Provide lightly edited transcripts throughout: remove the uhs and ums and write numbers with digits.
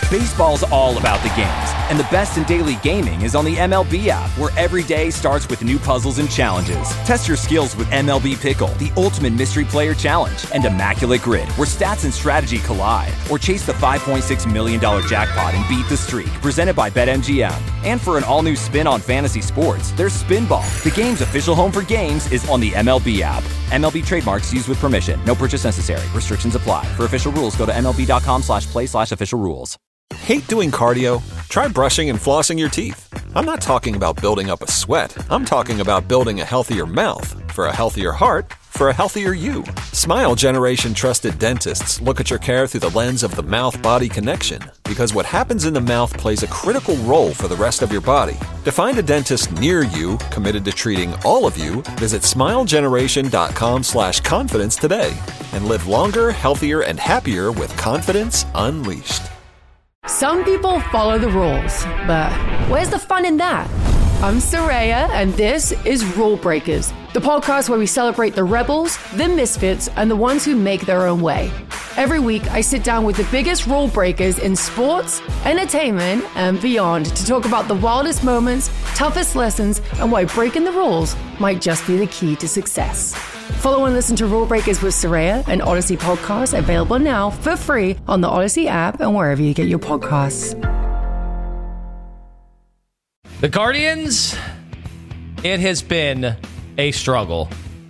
Baseball's all about the games, and the best in daily gaming is on the MLB app, where every day starts with new puzzles and challenges. Test your skills with MLB Pickle, the ultimate mystery player challenge, and Immaculate Grid, where stats and strategy collide. Or chase the $5.6 million jackpot and beat the streak, presented by BetMGM. And for an all-new spin on fantasy sports, there's Spinball. The game's official home for games is on the MLB app. MLB trademarks used with permission. No purchase necessary. Restrictions apply. For official rules, go to MLB.com/play/official rules. Hate doing cardio? Try brushing and flossing your teeth. I'm not talking about building up a sweat. I'm talking about building a healthier mouth. For a healthier heart, for a healthier you. Smile Generation trusted dentists look at your care through the lens of the mouth-body connection, because what happens in the mouth plays a critical role for the rest of your body. To find a dentist near you committed to treating all of you, visit smilegeneration.com/confidence today and live longer, healthier, and happier with confidence unleashed. Some people follow the rules, but where's the fun in that? I'm Soraya, and this is Rule Breakers, the podcast where we celebrate the rebels, the misfits, and the ones who make their own way. Every week, I sit down with the biggest rule breakers in sports, entertainment, and beyond to talk about the wildest moments, toughest lessons, and why breaking the rules might just be the key to success. Follow and listen to Rule Breakers with Soraya, an Odyssey podcast available now for free on the Odyssey app and wherever you get your podcasts. The Guardians, it has been a struggle.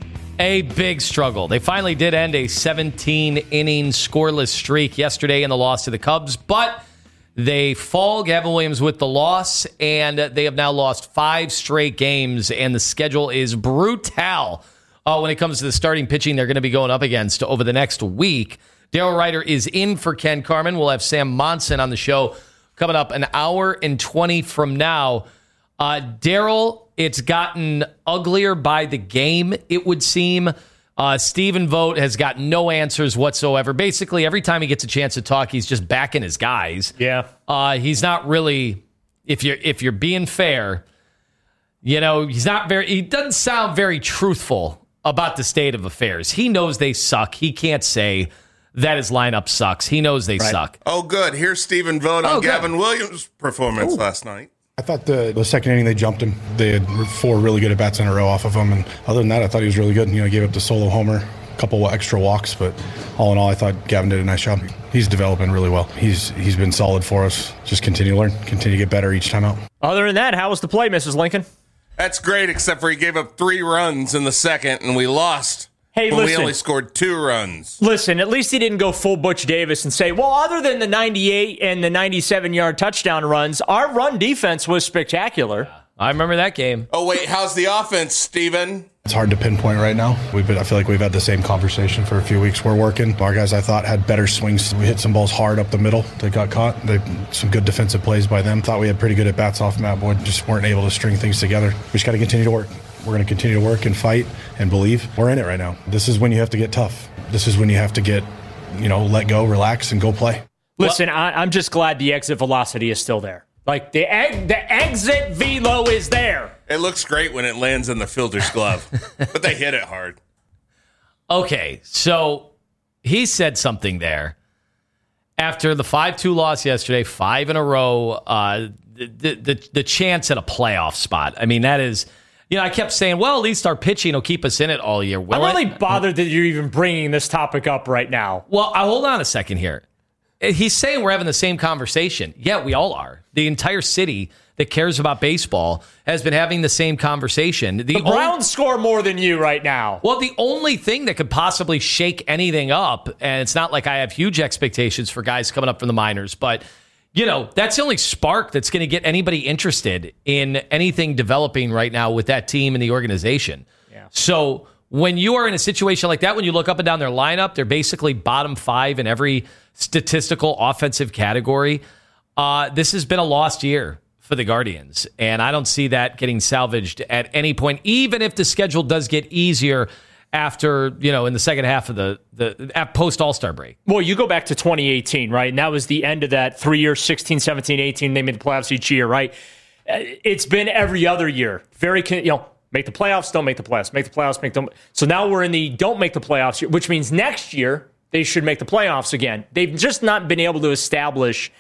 A big struggle. They finally did end a 17-inning scoreless streak yesterday in the loss to the Cubs, but they fall. Gavin Williams with the loss, and they have now lost 5 straight games, and the schedule is brutal when it comes to the starting pitching they're going to be going up against over the next week. Daryl Ryder is in for Ken Carman. We'll have Sam Monson on the show coming up an hour and 20 from now. Daryl, it's gotten uglier by the game, it would seem. Stephen Vogt has got no answers whatsoever. Basically, every time he gets a chance to talk, he's just backing his guys. Yeah. He's not really, if you're being fair, he doesn't sound very truthful about the state of affairs. He knows they suck. He can't say that his lineup sucks. He knows they suck. Oh, good. Here's Stephen Vogt on Gavin Williams' performance last night. I thought the second inning they jumped him. They had 4 really good at-bats in a row off of him. And other than that, I thought he was really good. He gave up the solo homer, a couple of extra walks. But all in all, I thought Gavin did a nice job. He's developing really well. He's been solid for us. Just continue to learn, continue to get better each time out. Other than that, how was the play, Mrs. Lincoln? That's great, except for he gave up 3 runs in the second, and we lost. Hey, listen. We only scored 2 runs. Listen, at least he didn't go full Butch Davis and say, well, other than the 98 and the 97-yard touchdown runs, our run defense was spectacular. I remember that game. Oh, wait, how's the offense, Steven? It's hard to pinpoint right now. I feel like we've had the same conversation for a few weeks. We're working. Our guys, I thought, had better swings. We hit some balls hard up the middle. They got caught. Some good defensive plays by them. Thought we had pretty good at-bats off Matt Boyd. Just weren't able to string things together. We just got to continue to work. We're going to continue to work and fight and believe. We're in it right now. This is when you have to get tough. This is when you have to get, let go, relax, and go play. Listen, I'm just glad the exit velocity is still there. Like, the exit velo is there. It looks great when it lands in the fielder's glove, but they hit it hard. Okay, so he said something there. After the 5-2 loss yesterday, 5 in a row, the chance at a playoff spot. I mean, that is... I kept saying, well, at least our pitching will keep us in it all year. I'm really bothered that you're even bringing this topic up right now. Well, hold on a second here. He's saying we're having the same conversation. Yeah, we all are. The entire city that cares about baseball has been having the same conversation. The Browns score more than you right now. Well, the only thing that could possibly shake anything up, and it's not like I have huge expectations for guys coming up from the minors, but... that's the only spark that's going to get anybody interested in anything developing right now with that team and the organization. Yeah. So when you are in a situation like that, when you look up and down their lineup, they're basically bottom 5 in every statistical offensive category. This has been a lost year for the Guardians, and I don't see that getting salvaged at any point, even if the schedule does get easier after, in the second half of the post-All-Star break. Well, you go back to 2018, right? And that was the end of that 3-year, 16, 17, 18. They made the playoffs each year, right? It's been every other year. Make the playoffs, don't make the playoffs. Make the playoffs, make them. So now we're in the don't make the playoffs, which means next year they should make the playoffs again. They've just not been able to establish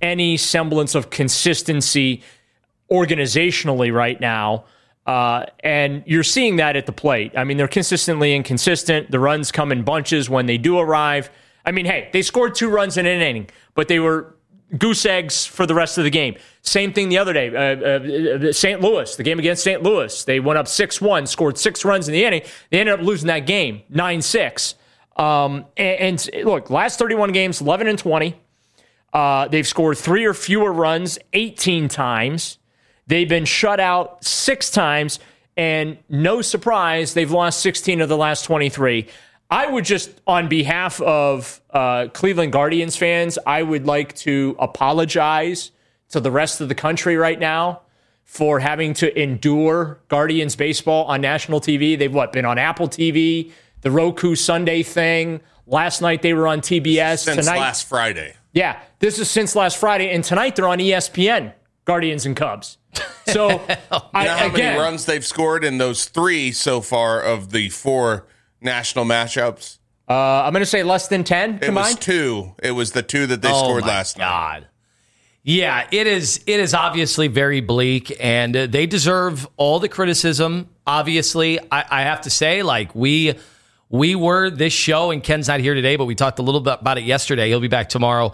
any semblance of consistency organizationally right now. And you're seeing that at the plate. I mean, they're consistently inconsistent. The runs come in bunches when they do arrive. I mean, hey, they scored 2 runs in an inning, but they were goose eggs for the rest of the game. Same thing the other day. St. Louis, the game against St. Louis, they went up 6-1, scored 6 runs in the inning. They ended up losing that game, 9-6. And look, last 31 games, 11-20. They've scored 3 or fewer runs 18 times. They've been shut out 6 times, and no surprise, they've lost 16 of the last 23. I would just, on behalf of Cleveland Guardians fans, I would like to apologize to the rest of the country right now for having to endure Guardians baseball on national TV. They've been on Apple TV, the Roku Sunday thing. Last night they were on TBS. Since last Friday. Yeah, this is since last Friday, and tonight they're on ESPN, Guardians and Cubs. So, you know how many runs they've scored in those 3 so far of the 4 national matchups? I'm going to say less than 10 combined. It was 2. It was the 2 that they scored last night. Yeah, it is obviously very bleak, and they deserve all the criticism. Obviously, I have to say, like, we were this show, and Ken's not here today, but we talked a little bit about it yesterday. He'll be back tomorrow.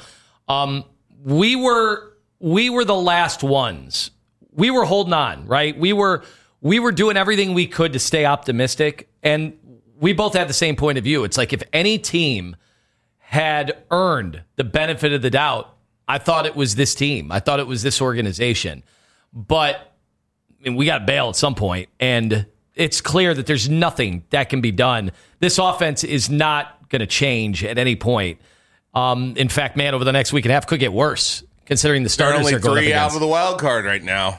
We were the last ones. We were holding on, right? We were doing everything we could to stay optimistic, and we both had the same point of view. It's like if any team had earned the benefit of the doubt, I thought it was this team. I thought it was this organization. But I mean, we got to bail at some point, and it's clear that there's nothing that can be done. This offense is not going to change at any point. In fact, man, over the next week and a half could get worse, considering the starters are going up only 3 against. out of the wild card right now.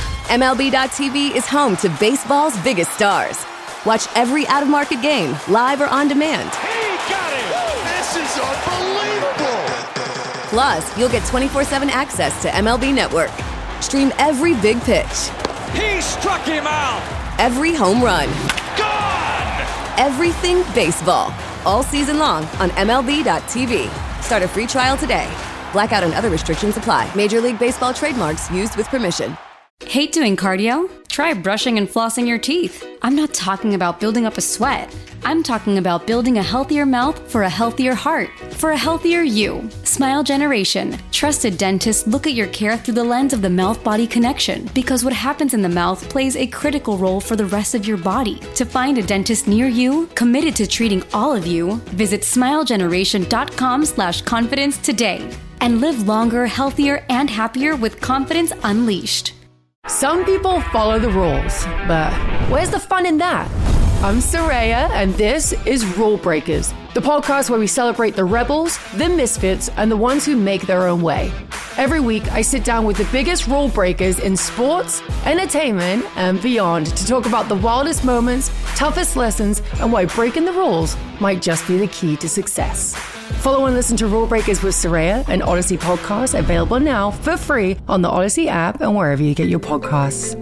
MLB.tv is home to baseball's biggest stars. Watch every out-of-market game, live or on demand. He got it! This is unbelievable! Plus, you'll get 24/7 access to MLB Network. Stream every big pitch. He struck him out! Every home run. Gone! Everything baseball. All season long on MLB.tv. Start a free trial today. Blackout and other restrictions apply. Major League Baseball trademarks used with permission. Hate doing cardio? Try brushing and flossing your teeth. I'm not talking about building up a sweat. I'm talking about building a healthier mouth for a healthier heart, for a healthier you. Smile Generation. Trusted dentists look at your care through the lens of the mouth-body connection, because what happens in the mouth plays a critical role for the rest of your body. To find a dentist near you, committed to treating all of you, visit smilegeneration.com/confidence today and live longer, healthier, and happier with confidence unleashed. Some people follow the rules, but where's the fun in that? I'm Soraya, and this is Rule Breakers, the podcast where we celebrate the rebels, the misfits, and the ones who make their own way. Every week, I sit down with the biggest rule breakers in sports, entertainment, and beyond to talk about the wildest moments, toughest lessons, and why breaking the rules might just be the key to success. Follow and listen to Rule Breakers with Soraya, an Odyssey podcast available now for free on the Odyssey app and wherever you get your podcasts.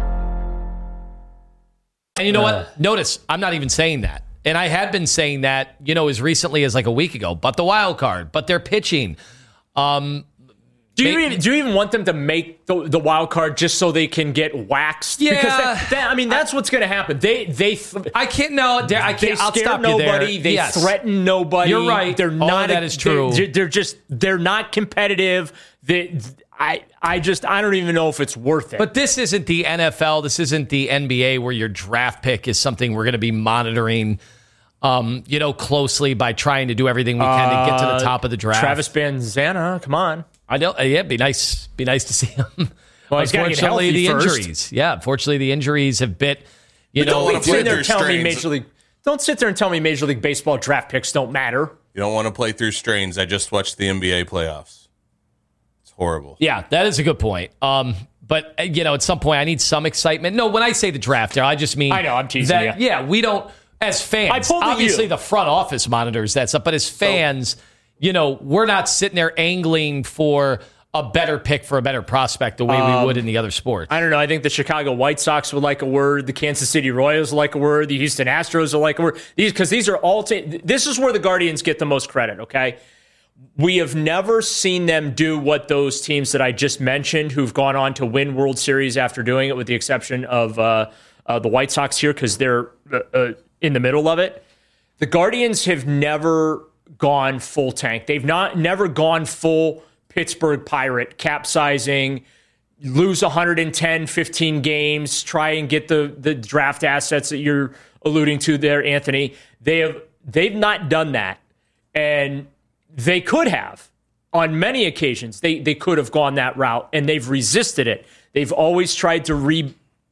And you know what? Notice, I'm not even saying that. And I had been saying that, as recently as like a week ago. But the wild card, but they're pitching. Do you even want them to make the wild card just so they can get waxed? Yeah, because that's what's going to happen. I can't. No, I can't. I'll stop nobody. you there. They threaten nobody. You're right. They're not. All of that is true. They're not competitive. I don't even know if it's worth it. But this isn't the NFL. This isn't the NBA where your draft pick is something we're going to be monitoring, closely by trying to do everything we can to get to the top of the draft. Travis Banzana, come on. I know. Yeah, it'd be nice to see him. Well, unfortunately, the first. injuries. Yeah, unfortunately, the injuries have bit. Don't sit there and tell me Major League Baseball draft picks don't matter. You don't want to play through strains. I just watched the NBA playoffs. It's horrible. Yeah, that is a good point. But at some point, I need some excitement. No, when I say the draft, I just mean I know I'm teasing you. Yeah, we don't as fans. Obviously, the front office monitors that stuff, but as fans. We're not sitting there angling for a better pick for a better prospect the way we would in the other sports. I don't know. I think the Chicago White Sox would like a word. The Kansas City Royals would like a word. The Houston Astros would like a word. Because these are all... This is where the Guardians get the most credit, okay? we have never seen them do what those teams that I just mentioned who've gone on to win World Series after doing it, with the exception of the White Sox here because they're in the middle of it. The Guardians have never gone full tank. They've never gone full Pittsburgh Pirate, capsizing, lose 110, 15 games, try and get the draft assets that you're alluding to there, Anthony. They've not done that. And they could have. On many occasions, they could have gone that route, and they've resisted it. They've always tried to rebuild,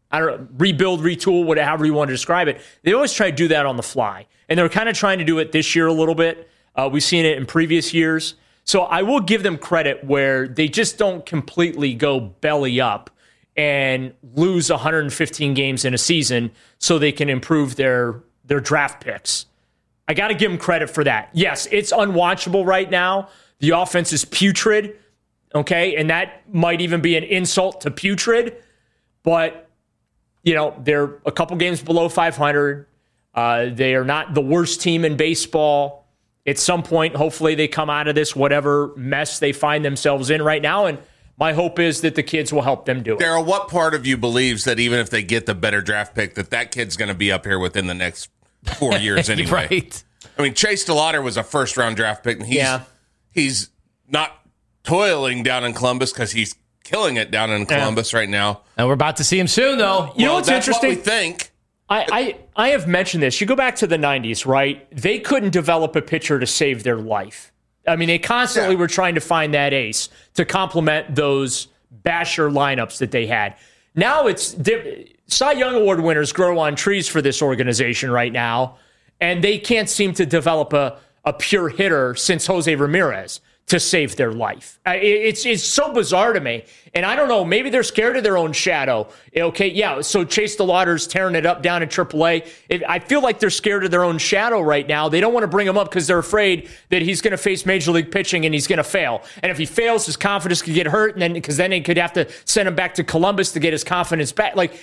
retool, however you want to describe it. They always try to do that on the fly. And they're kind of trying to do it this year a little bit. We've seen it in previous years. So I will give them credit where they just don't completely go belly up and lose 115 games in a season so they can improve their draft picks. I got to give them credit for that. Yes, it's unwatchable right now. The offense is putrid, okay? And that might even be an insult to putrid. But, they're a couple games below 500. They are not the worst team in baseball. At some point, hopefully they come out of this, whatever mess they find themselves in right now. And my hope is that the kids will help them do it. Daryl, what part of you believes that even if they get the better draft pick, that kid's going to be up here within the next 4 years anyway? Right. I mean, Chase DeLauder was a first-round draft pick, and he's not toiling down in Columbus because he's killing it down in Columbus right now. And we're about to see him soon, though. You know what's interesting? What we think. I have mentioned this. You go back to the 90s, right? They couldn't develop a pitcher to save their life. I mean, they constantly were trying to find that ace to complement those basher lineups that they had. Now it's Cy Young Award winners grow on trees for this organization right now, and they can't seem to develop a pure hitter since Jose Ramirez to save their life. It's so bizarre to me. And I don't know, maybe they're scared of their own shadow. Okay, yeah, so Chase DeLauder's tearing it up down in AAA. I feel like they're scared of their own shadow right now. They don't want to bring him up because they're afraid that he's going to face Major League pitching and he's going to fail. And if he fails, his confidence could get hurt, and because then they could have to send him back to Columbus to get his confidence back. Like,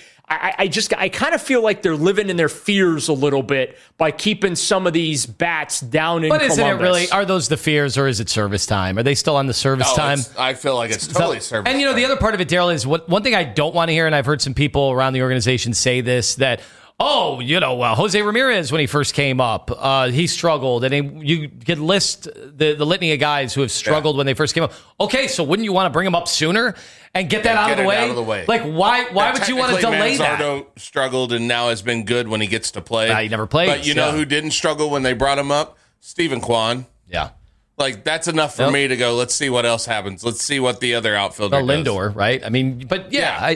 I kind of feel like they're living in their fears a little bit by keeping some of these bats down in Columbus. But isn't it really, are those the fears, or is it service time? Are they still on the service time? I feel like it's totally service time. And, the other part of it, Daryl, is one thing I don't want to hear, and I've heard some people around the organization say this, that, Jose Ramirez, when he first came up, he struggled. And you could list the litany of guys who have struggled when they first came up. Okay, so wouldn't you want to bring him up sooner and get that out of the way? Like, why would you want to delay that? Manzardo struggled and now has been good when he gets to play. He never played. But you know who didn't struggle when they brought him up? Stephen Kwan. Yeah. Like, that's enough for me to go, let's see what else happens. Let's see what the other outfielder does. Lindor, right? I mean, but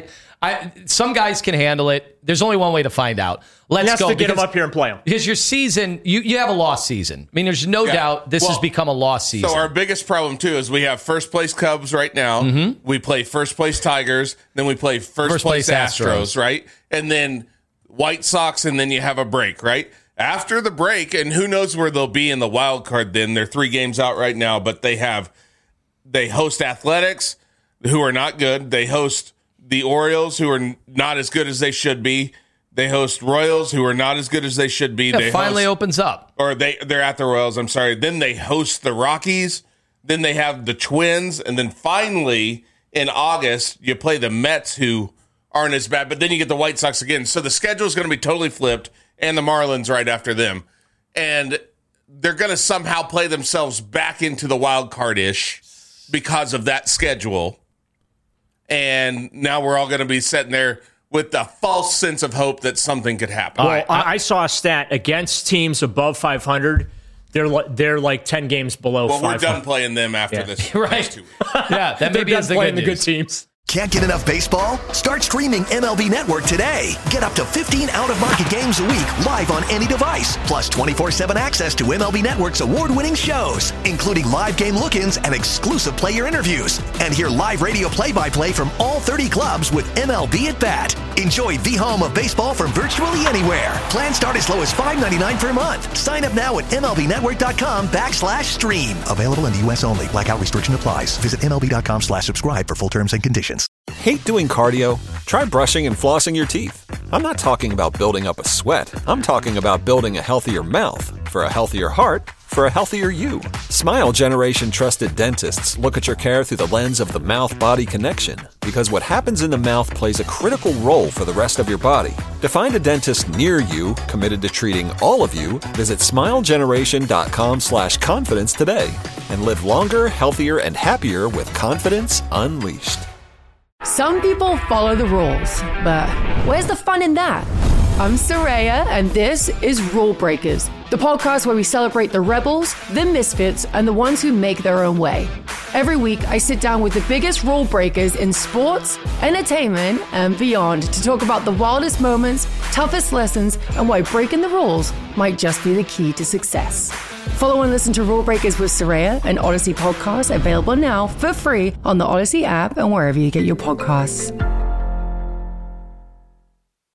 I some guys can handle it. There's only one way to find out. Let's go. To get him up here and play him. Because your season, you have a lost season. I mean, there's no doubt this has become a lost season. So our biggest problem, too, is we have first-place Cubs right now. Mm-hmm. We play first-place Tigers. Then we play first-place Astros, right? And then White Sox, and then you have a break, right? After the break, and who knows where they'll be in the wild card then. They're 3 games out right now, but they host Athletics, who are not good. They host the Orioles, who are not as good as they should be. They host Royals, who are not as good as they should be. It finally opens up. Or they're at the Royals, I'm sorry. Then they host the Rockies. Then they have the Twins. And then finally, in August, you play the Mets, who aren't as bad. But then you get the White Sox again. So the schedule is going to be totally flipped. And the Marlins right after them. And they're going to somehow play themselves back into the wild card-ish because of that schedule. And now we're all going to be sitting there with the false sense of hope that something could happen. Well, I saw a stat against teams above 500. They're like 10 games below 500. Well, we're done playing them after this. Right. Next 2 weeks. Yeah, that maybe is the good news. The good teams. Can't get enough baseball? Start streaming MLB Network today. Get up to 15 out-of-market games a week live on any device. Plus 24/7 access to MLB Network's award-winning shows, including live game look-ins and exclusive player interviews. And hear live radio play-by-play from all 30 clubs with MLB at Bat. Enjoy the home of baseball from virtually anywhere. Plans start as low as $5.99 per month. Sign up now at MLBnetwork.com/stream. Available in the U.S. only. Blackout restriction applies. Visit MLB.com/subscribe for full terms and conditions. Hate doing cardio? Try brushing and flossing your teeth. I'm not talking about building up a sweat. I'm talking about building a healthier mouth. For a healthier heart, for a healthier you. Smile Generation trusted dentists look at your care through the lens of the mouth-body connection, because what happens in the mouth plays a critical role for the rest of your body. To find a dentist near you committed to treating all of you, visit smilegeneration.com/confidence today and live longer, healthier, and happier with confidence unleashed. Some people follow the rules, but where's the fun in that? I'm Saraya, and this is Rule Breakers, the podcast where we celebrate the rebels, the misfits, and the ones who make their own way. Every week, I sit down with the biggest rule breakers in sports, entertainment, and beyond to talk about the wildest moments, toughest lessons, and why breaking the rules might just be the key to success. Follow and listen to Rule Breakers with Saraya, an Odyssey podcast available now for free on the Odyssey app and wherever you get your podcasts.